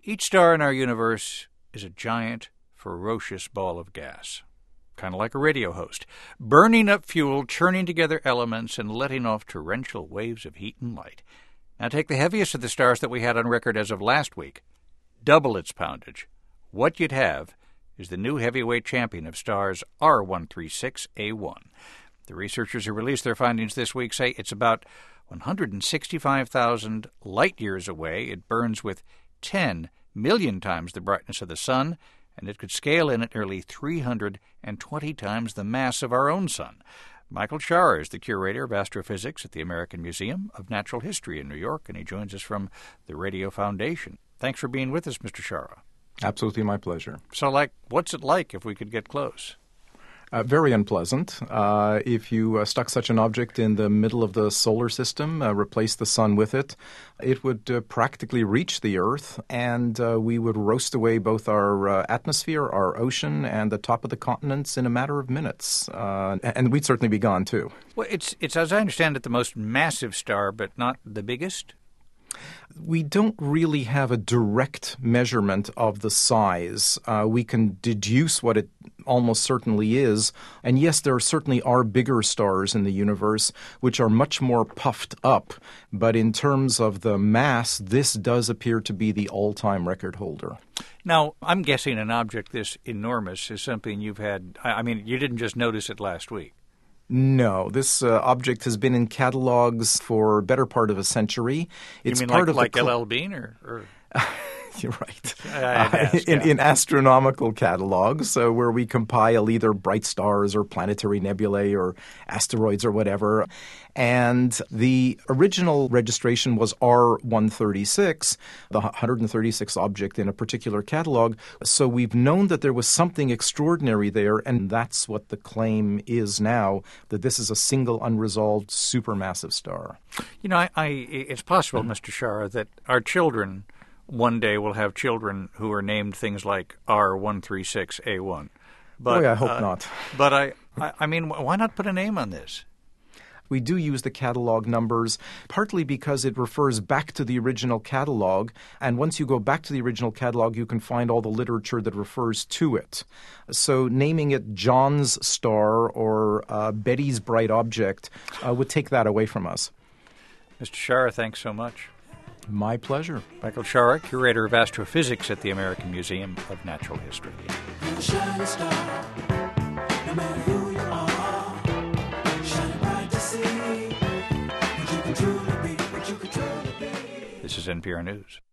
Each star in our universe is a giant, ferocious ball of gas, kind of like a radio host, burning up fuel, churning together elements, and letting off torrential waves of heat and light. Now take the heaviest of the stars that we had on record as of last week, double its poundage. What you'd have is the new heavyweight champion of stars, R136A1. The researchers who released their findings this week say it's about 165,000 light-years away. It burns with 10 million times the brightness of the sun, and it could scale in at nearly 320 times the mass of our own sun. Michael Scharrer is the curator of astrophysics at the American Museum of Natural History in New York, and he joins us from the Radio Foundation. Thanks for being with us, Mr. Scharrer. Absolutely my pleasure. So, what's it like if we could get close? Very unpleasant. If you stuck such an object in the middle of the solar system, replaced the sun with it, it would practically reach the Earth, and we would roast away both our atmosphere, our ocean, and the top of the continents in a matter of minutes. And we'd certainly be gone, too. Well, it's as I understand it, the most massive star, but not the biggest? We don't really have a direct measurement of the size. We can deduce what it almost certainly is. And yes, there certainly are bigger stars in the universe which are much more puffed up. But in terms of the mass, this does appear to be the all-time record holder. Now, I'm guessing an object this enormous is something you've had. I mean, you didn't just notice it last week. No, this object has been in catalogs for a better part of a century. It's you mean part like L.L. Bean or? You're right. In astronomical catalogs where we compile either bright stars or planetary nebulae or asteroids or whatever. And the original registration was R136, the 136th object in a particular catalog. So we've known that there was something extraordinary there, and that's what the claim is now, that this is a single unresolved supermassive star. You know, it's possible, Mr. Scharrer, that our children one day will have children who are named things like R136A1. But, I hope not. But I mean, why not put a name on this? We do use the catalog numbers, partly because it refers back to the original catalog, and once you go back to the original catalog, you can find all the literature that refers to it. So naming it John's star or Betty's bright object would take that away from us. Mr. Scharrer, thanks so much. My pleasure. Michael Scharrer, curator of astrophysics at the American Museum of Natural History. You're a shining star, no matter who you are, shining bright to see what you can truly be, what you can truly be. This is NPR News.